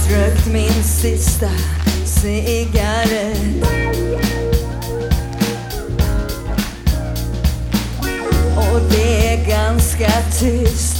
rökt min sista cigarett. Och det är ganska tyst